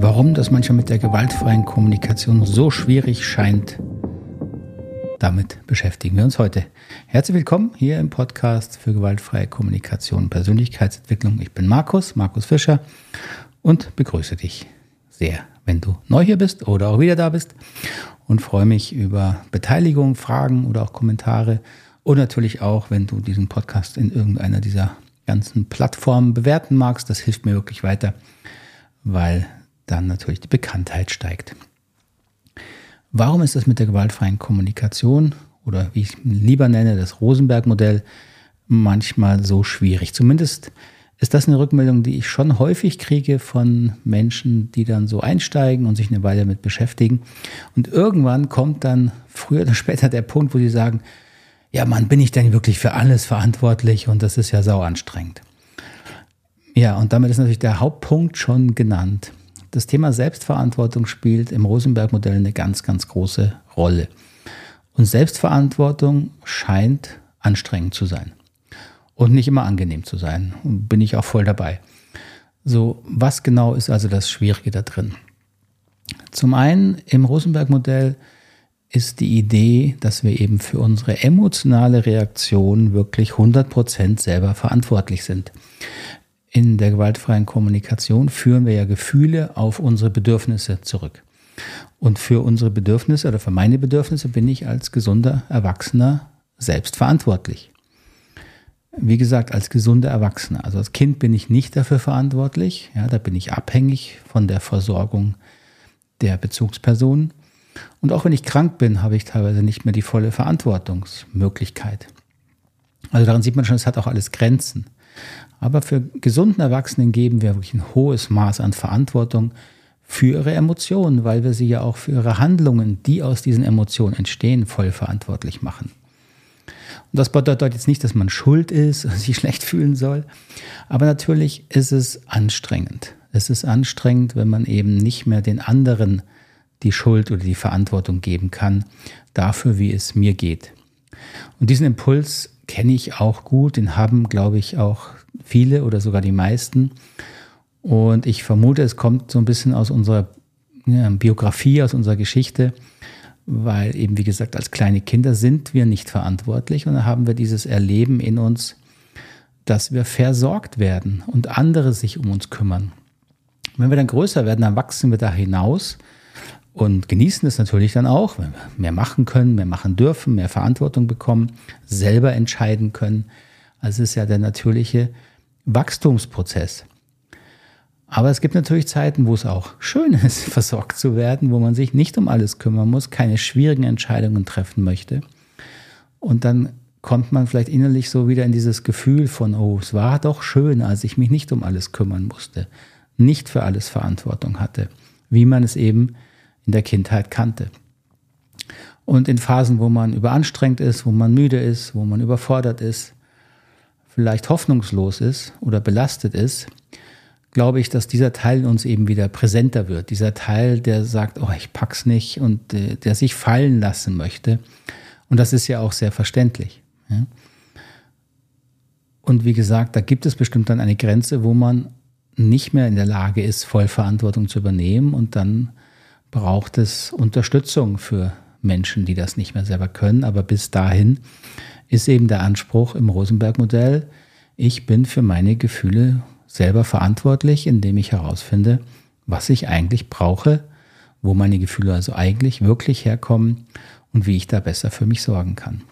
Warum das manchmal mit der gewaltfreien Kommunikation so schwierig scheint, damit beschäftigen wir uns heute. Herzlich willkommen hier im Podcast für gewaltfreie Kommunikation und Persönlichkeitsentwicklung. Ich bin Markus Fischer und begrüße dich sehr, wenn du neu hier bist oder auch wieder da bist, und freue mich über Beteiligung, Fragen oder auch Kommentare und natürlich auch, wenn du diesen Podcast in irgendeiner dieser ganzen Plattformen bewerten magst. Das hilft mir wirklich weiter, weil dann natürlich die Bekanntheit steigt. Warum ist das mit der gewaltfreien Kommunikation oder wie ich lieber nenne, das Rosenberg-Modell, manchmal so schwierig? Zumindest ist das eine Rückmeldung, die ich schon häufig kriege von Menschen, die dann so einsteigen und sich eine Weile damit beschäftigen. Und irgendwann kommt dann früher oder später der Punkt, wo sie sagen, ja Mann, bin ich denn wirklich für alles verantwortlich? Und das ist ja sau anstrengend. Ja, und damit ist natürlich der Hauptpunkt schon genannt. Das Thema Selbstverantwortung spielt im Rosenberg-Modell eine ganz, ganz große Rolle. Und Selbstverantwortung scheint anstrengend zu sein und nicht immer angenehm zu sein. Und bin ich auch voll dabei. So, was genau ist also das Schwierige da drin? Zum einen im Rosenberg-Modell ist die Idee, dass wir eben für unsere emotionale Reaktion wirklich 100% selber verantwortlich sind. In der gewaltfreien Kommunikation führen wir ja Gefühle auf unsere Bedürfnisse zurück. Und für unsere Bedürfnisse oder für meine Bedürfnisse bin ich als gesunder Erwachsener selbst verantwortlich. Wie gesagt, als gesunder Erwachsener. Also als Kind bin ich nicht dafür verantwortlich. Ja, da bin ich abhängig von der Versorgung der Bezugspersonen. Und auch wenn ich krank bin, habe ich teilweise nicht mehr die volle Verantwortungsmöglichkeit. Also daran sieht man schon, es hat auch alles Grenzen. Aber für gesunden Erwachsenen geben wir wirklich ein hohes Maß an Verantwortung für ihre Emotionen, weil wir sie ja auch für ihre Handlungen, die aus diesen Emotionen entstehen, voll verantwortlich machen. Und das bedeutet jetzt nicht, dass man schuld ist und sich schlecht fühlen soll, aber natürlich ist es anstrengend. Es ist anstrengend, wenn man eben nicht mehr den anderen die Schuld oder die Verantwortung geben kann dafür, wie es mir geht. Und diesen Impuls kenne ich auch gut, den haben, glaube ich, auch viele oder sogar die meisten. Und ich vermute, es kommt so ein bisschen aus unserer Biografie, aus unserer Geschichte, weil eben, wie gesagt, als kleine Kinder sind wir nicht verantwortlich und dann haben wir dieses Erleben in uns, dass wir versorgt werden und andere sich um uns kümmern. Wenn wir dann größer werden, dann wachsen wir da hinaus und genießen es natürlich dann auch, wenn wir mehr machen können, mehr machen dürfen, mehr Verantwortung bekommen, selber entscheiden können. Also es ist ja der natürliche Wachstumsprozess. Aber es gibt natürlich Zeiten, wo es auch schön ist, versorgt zu werden, wo man sich nicht um alles kümmern muss, keine schwierigen Entscheidungen treffen möchte. Und dann kommt man vielleicht innerlich so wieder in dieses Gefühl von, oh, es war doch schön, als ich mich nicht um alles kümmern musste, nicht für alles Verantwortung hatte, wie man es eben in der Kindheit kannte. Und in Phasen, wo man überanstrengt ist, wo man müde ist, wo man überfordert ist, vielleicht hoffnungslos ist oder belastet ist, glaube ich, dass dieser Teil in uns eben wieder präsenter wird. Dieser Teil, der sagt, oh, ich pack's nicht und der sich fallen lassen möchte. Und das ist ja auch sehr verständlich. Ja? Und wie gesagt, da gibt es bestimmt dann eine Grenze, wo man nicht mehr in der Lage ist, voll Verantwortung zu übernehmen, und dann braucht es Unterstützung für Menschen, die das nicht mehr selber können. Aber bis dahin ist eben der Anspruch im Rosenberg-Modell, ich bin für meine Gefühle selber verantwortlich, indem ich herausfinde, was ich eigentlich brauche, wo meine Gefühle also eigentlich wirklich herkommen und wie ich da besser für mich sorgen kann.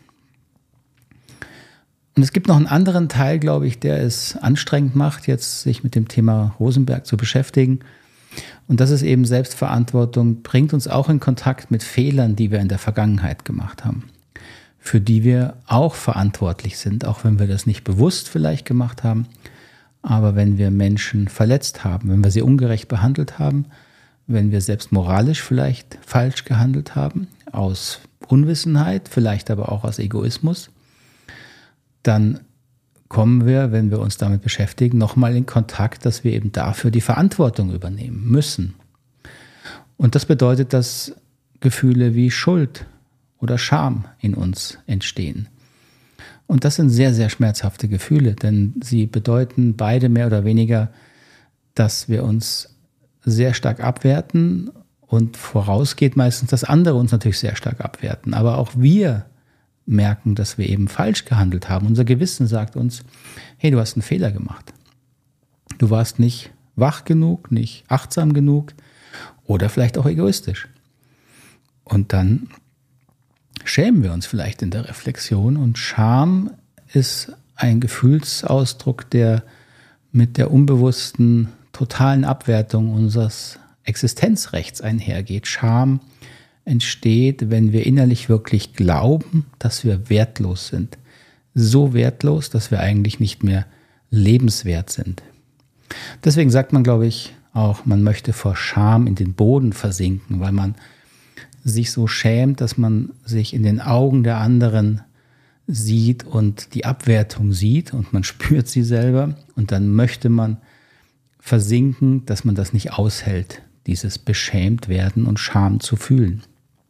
Und es gibt noch einen anderen Teil, glaube ich, der es anstrengend macht, jetzt sich mit dem Thema Rosenberg zu beschäftigen. Und das ist eben Selbstverantwortung, bringt uns auch in Kontakt mit Fehlern, die wir in der Vergangenheit gemacht haben, für die wir auch verantwortlich sind, auch wenn wir das nicht bewusst vielleicht gemacht haben. Aber wenn wir Menschen verletzt haben, wenn wir sie ungerecht behandelt haben, wenn wir selbst moralisch vielleicht falsch gehandelt haben, aus Unwissenheit, vielleicht aber auch aus Egoismus, dann kommen wir, wenn wir uns damit beschäftigen, nochmal in Kontakt, dass wir eben dafür die Verantwortung übernehmen müssen. Und das bedeutet, dass Gefühle wie Schuld oder Scham in uns entstehen. Und das sind sehr, sehr schmerzhafte Gefühle, denn sie bedeuten beide mehr oder weniger, dass wir uns sehr stark abwerten und vorausgeht meistens, dass andere uns natürlich sehr stark abwerten. Aber auch wir merken, dass wir eben falsch gehandelt haben. Unser Gewissen sagt uns, hey, du hast einen Fehler gemacht. Du warst nicht wach genug, nicht achtsam genug oder vielleicht auch egoistisch. Und dann schämen wir uns vielleicht in der Reflexion. Und Scham ist ein Gefühlsausdruck, der mit der unbewussten, totalen Abwertung unseres Existenzrechts einhergeht. Scham entsteht, wenn wir innerlich wirklich glauben, dass wir wertlos sind. So wertlos, dass wir eigentlich nicht mehr lebenswert sind. Deswegen sagt man, glaube ich, auch, man möchte vor Scham in den Boden versinken, weil man sich so schämt, dass man sich in den Augen der anderen sieht und die Abwertung sieht und man spürt sie selber und dann möchte man versinken, dass man das nicht aushält, dieses beschämt werden und Scham zu fühlen.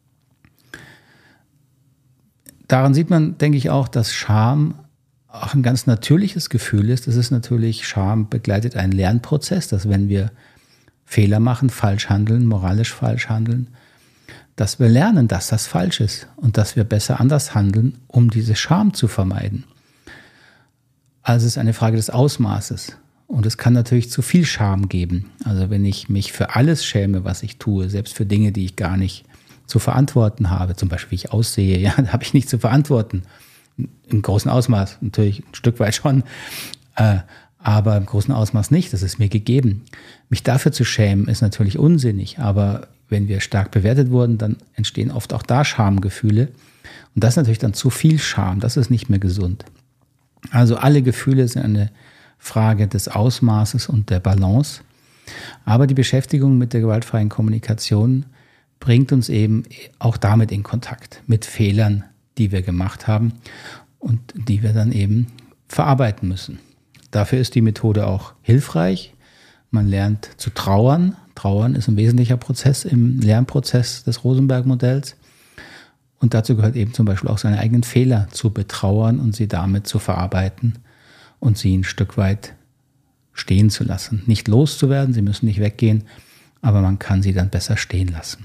Daran sieht man, denke ich, auch, dass Scham auch ein ganz natürliches Gefühl ist. Das ist natürlich, Scham begleitet einen Lernprozess, dass wenn wir Fehler machen, falsch handeln, moralisch falsch handeln, dass wir lernen, dass das falsch ist und dass wir besser anders handeln, um diese Scham zu vermeiden. Also es ist eine Frage des Ausmaßes. Und es kann natürlich zu viel Scham geben. Also wenn ich mich für alles schäme, was ich tue, selbst für Dinge, die ich gar nicht zu verantworten habe, zum Beispiel wie ich aussehe, ja, da habe ich nicht zu verantworten. Im großen Ausmaß natürlich ein Stück weit schon, aber im großen Ausmaß nicht, das ist mir gegeben. Mich dafür zu schämen ist natürlich unsinnig, aber wenn wir stark bewertet wurden, dann entstehen oft auch da Schamgefühle. Und das ist natürlich dann zu viel Scham, das ist nicht mehr gesund. Also alle Gefühle sind eine Frage des Ausmaßes und der Balance. Aber die Beschäftigung mit der gewaltfreien Kommunikation bringt uns eben auch damit in Kontakt, mit Fehlern, die wir gemacht haben und die wir dann eben verarbeiten müssen. Dafür ist die Methode auch hilfreich. Man lernt zu trauern. Trauern ist ein wesentlicher Prozess im Lernprozess des Rosenberg-Modells. Und dazu gehört eben zum Beispiel auch seine eigenen Fehler zu betrauern und sie damit zu verarbeiten und sie ein Stück weit stehen zu lassen. Nicht loszuwerden, sie müssen nicht weggehen, aber man kann sie dann besser stehen lassen.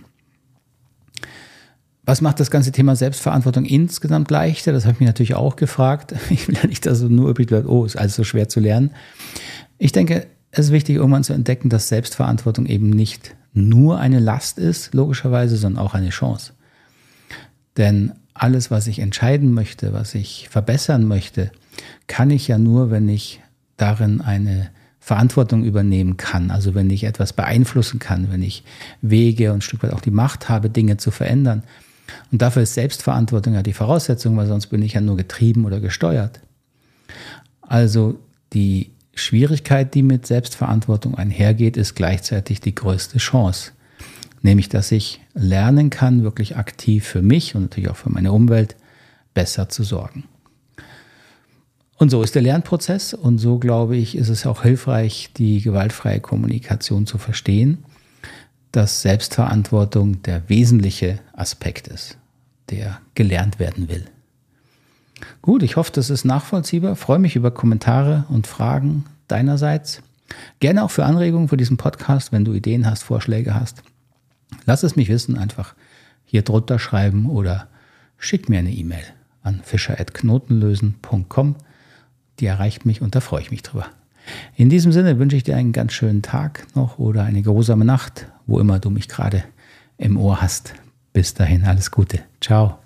Was macht das ganze Thema Selbstverantwortung insgesamt leichter? Das habe ich mich natürlich auch gefragt. Ich will ja nicht, dass es nur übrig bleibt, ist alles so schwer zu lernen. Ich denke, es ist wichtig, irgendwann zu entdecken, dass Selbstverantwortung eben nicht nur eine Last ist, logischerweise, sondern auch eine Chance. Denn alles, was ich entscheiden möchte, was ich verbessern möchte, kann ich ja nur, wenn ich darin eine Verantwortung übernehmen kann. Also wenn ich etwas beeinflussen kann, wenn ich Wege und ein Stück weit auch die Macht habe, Dinge zu verändern. Und dafür ist Selbstverantwortung ja die Voraussetzung, weil sonst bin ich ja nur getrieben oder gesteuert. Also die Schwierigkeit, die mit Selbstverantwortung einhergeht, ist gleichzeitig die größte Chance. Nämlich, dass ich lernen kann, wirklich aktiv für mich und natürlich auch für meine Umwelt besser zu sorgen. Und so ist der Lernprozess und so, glaube ich, ist es auch hilfreich, die gewaltfreie Kommunikation zu verstehen, dass Selbstverantwortung der wesentliche Aspekt ist, der gelernt werden will. Gut, ich hoffe, das ist nachvollziehbar. Ich freue mich über Kommentare und Fragen deinerseits. Gerne auch für Anregungen für diesen Podcast, wenn du Ideen hast, Vorschläge hast. Lass es mich wissen, einfach hier drunter schreiben oder schick mir eine E-Mail an fischer@knotenlösen.com. Die erreicht mich und da freue ich mich drüber. In diesem Sinne wünsche ich dir einen ganz schönen Tag noch oder eine geruhsame Nacht, wo immer du mich gerade im Ohr hast. Bis dahin, alles Gute. Ciao.